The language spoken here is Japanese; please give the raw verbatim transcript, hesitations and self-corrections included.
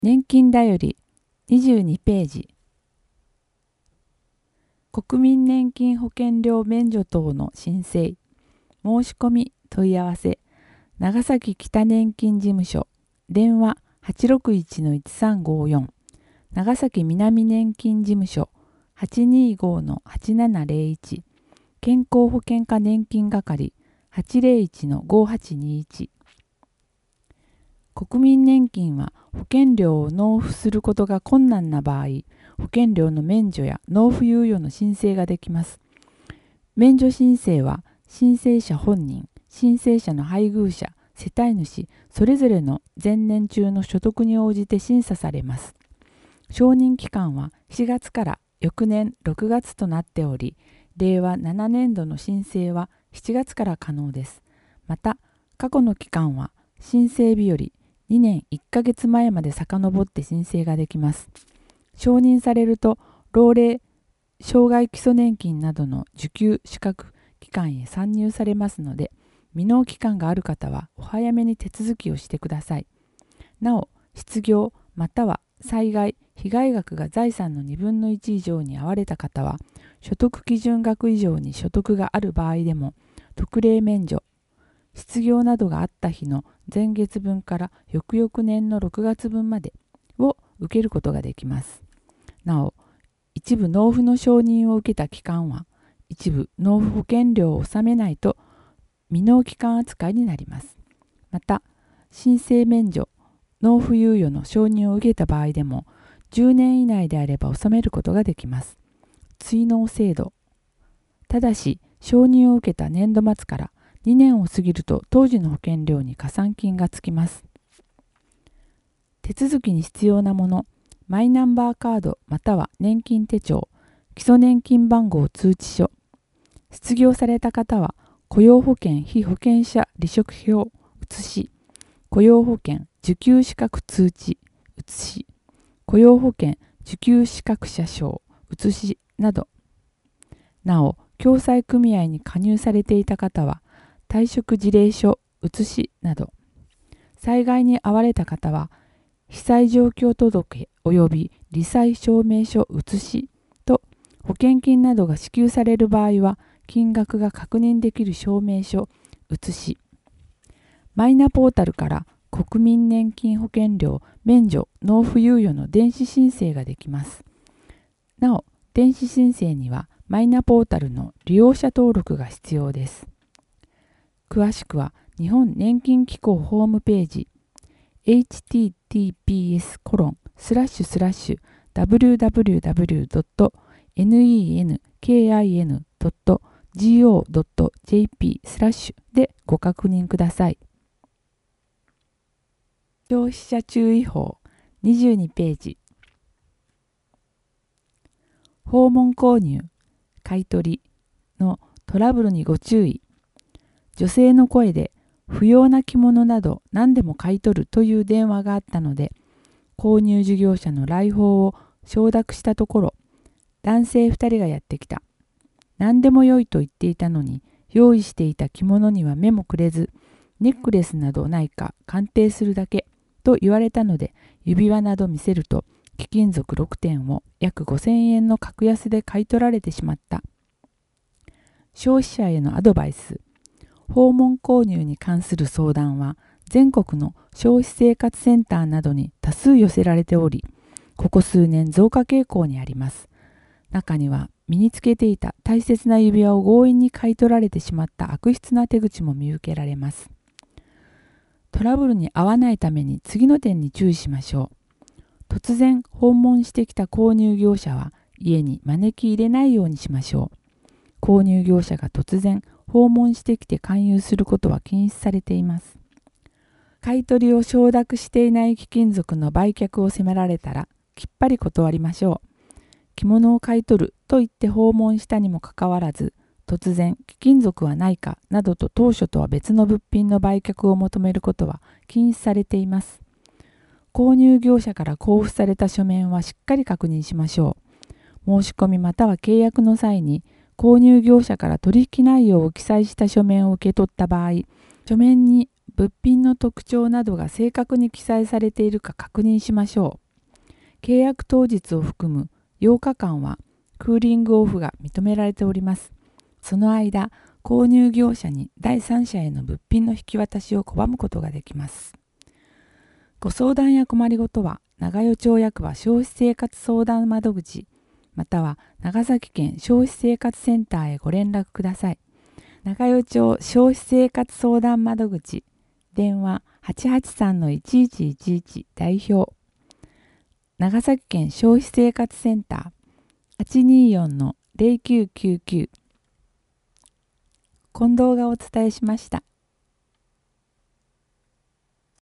年金だよりにじゅうにページ。国民年金保険料免除等の申請、申し込み問い合わせ、長崎北年金事務所、電話 はちろくいちのいちさんごよん、長崎南年金事務所 はちにーごのはちななぜろいち、健康保険課年金係 はちぜろいちのごはちにいち。国民年金は保険料を納付することが困難な場合、保険料の免除や納付猶予の申請ができます。免除申請は申請者本人、申請者の配偶者、世帯主、それぞれの前年中の所得に応じて審査されます。承認期間はしがつから翌年ろくがつとなっており、れいわななねんどの申請はしちがつから可能です。また、過去の期間は申請日よりにねんいっかげつまえまで遡って申請ができます。承認されると、老齢、障害基礎年金などの受給資格期間へ参入されますので、未納期間がある方はお早めに手続きをしてください。なお、失業または災害、被害額が財産のにぶんのいち以上に合われた方は、所得基準額以上に所得がある場合でも、特例免除、失業などがあった日の前月分から翌々年のろくがつぶんまでを受けることができます。なお、一部納付の承認を受けた期間は、一部納付保険料を納めないと未納期間扱いになります。また、申請免除、納付猶予の承認を受けた場合でも、じゅうねん以内であれば納めることができます。追納制度。ただし、承認を受けた年度末からにねんを過ぎると当時の保険料に加算金がつきます。手続きに必要なもの、マイナンバーカードまたは年金手帳、基礎年金番号通知書。失業された方は、雇用保険被保険者離職票写し、雇用保険受給資格通知写し、雇用保険受給資格者証写しなど。なお、共済組合に加入されていた方は、退職事例書写しなど。災害に遭われた方は、被災状況届及び罹災証明書写しと、保険金などが支給される場合は、金額が確認できる証明書写し。マイナポータルから国民年金保険料免除納付猶予の電子申請ができます。なお、電子申請にはマイナポータルの利用者登録が必要です。詳しくは日本年金機構ホームページ エイチティーティーピーエスコロンスラッシュスラッシュダブリューダブリューダブリュードットネンキンドットゴードットジェーピースラッシュでご確認ください。消費者注意報にじゅうにページ。訪問購入、買取のトラブルにご注意。女性の声で不要な着物など何でも買い取るという電話があったので、購入事業者の来訪を承諾したところ、男性ふたりがやってきた。何でも良いと言っていたのに、用意していた着物には目もくれず、ネックレスなどないか鑑定するだけと言われたので、指輪など見せると、貴金属ろくてんを約ごせんえんの格安で買い取られてしまった。消費者へのアドバイス。訪問購入に関する相談は、全国の消費生活センターなどに多数寄せられており、ここ数年増加傾向にあります。中には、身につけていた大切な指輪を強引に買い取られてしまった悪質な手口も見受けられます。トラブルに遭わないために次の点に注意しましょう。突然訪問してきた購入業者は家に招き入れないようにしましょう。購入業者が突然訪問してきて勧誘することは禁止されています。買い取りを承諾していない貴金属の売却を迫られたらきっぱり断りましょう。着物を買い取ると言って訪問したにもかかわらず、突然貴金属はないかなどと当初とは別の物品の売却を求めることは禁止されています。購入業者から交付された書面はしっかり確認しましょう。申し込みまたは契約の際に購入業者から取引内容を記載した書面を受け取った場合、書面に物品の特徴などが正確に記載されているか確認しましょう。契約当日を含むようかかんはクーリングオフが認められております。その間、購入業者に第三者への物品の引き渡しを拒むことができます。ご相談や困りごとは、長与町役場消費生活相談窓口、または長崎県消費生活センターへご連絡ください。長与町消費生活相談窓口、電話 はちはちさんのいちいちいちいち 代表。長崎県消費生活センター はちにーよんのゼロきゅうきゅうきゅう。近藤がお伝えしました。